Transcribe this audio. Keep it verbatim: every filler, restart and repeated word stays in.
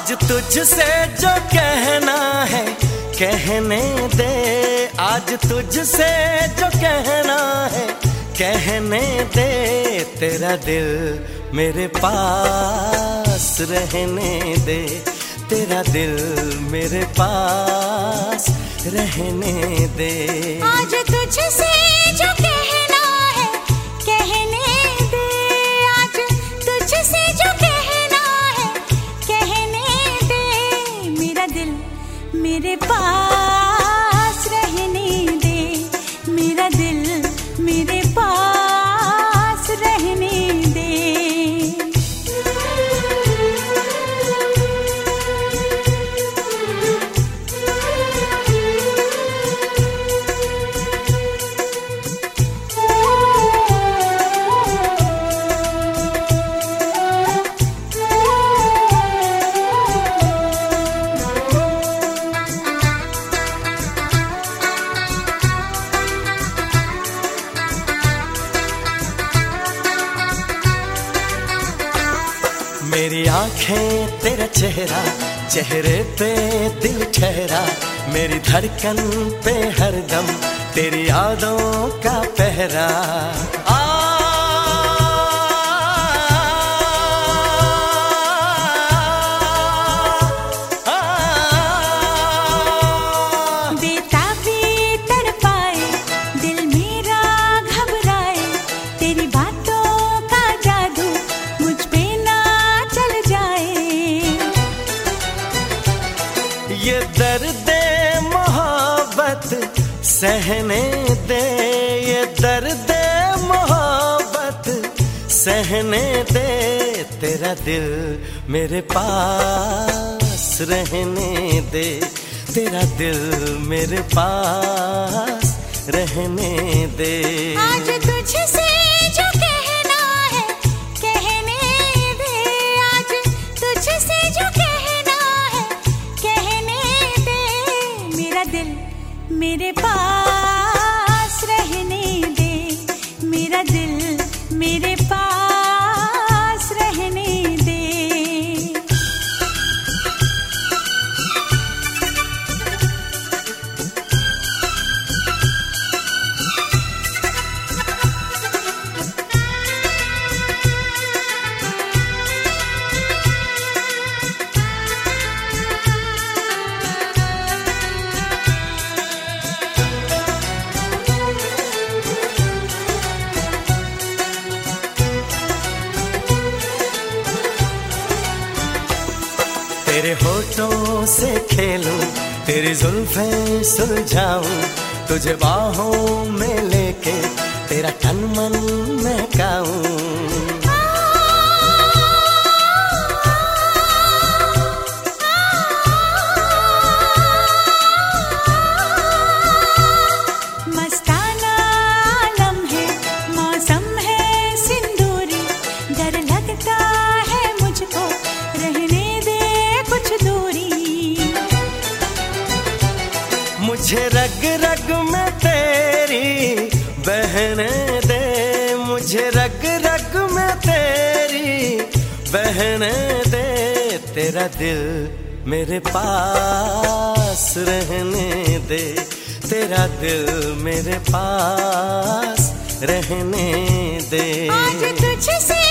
आज तुझसे जो कहना है कहने दे, आज तुझसे जो कहना है कहने दे। तेरा दिल मेरे पास रहने दे, तेरा दिल मेरे पास रहने दे। आज तुझसे जो कहना है कहने दे, आज तुझसे जो कहना है कहने दे। मेरा दिल मेरे पास रहने दे, मेरा दिल मेरे पास रहने दे। मेरी आंखें तेरा चेहरा, चेहरे पे दिल ठहरा। मेरी धड़कन पे हरदम तेरी यादों का पहरा। आ, आ, बेताबी तड़पाए दिल मेरा घबराए, तेरी बातों का जादू मुझ पे ना चल जाए। ये दर्द मोहब्बत सहने दे, ये दर्द मोहब्बत सहने दे। तेरा दिल मेरे पास रहने दे, तेरा दिल मेरे पास रहने दे। आज तुझसे जो कहना है कहने दे, आज तुझसे जो कहना है कहने दे। मेरा दिल मेरे पास रहने दे, मेरा दिल मेरे पास रहने दे। तेरे होठों से खेलूं, तेरी जुल्फें सुलझाऊं, तुझे बाहों में लेके तेरा तन मन महकाऊं। मस्ताना लम्हे मौसम है सिंदूरी, डर लगता है मुझको रहने दे कुछ दूरी। मुझे रग रग में तेरी बहने दे, मुझे रग रग में तेरी बहने दे। तेरा दिल मेरे पास रहने दे, तेरा दिल मेरे पास रहने दे। आज तुझसे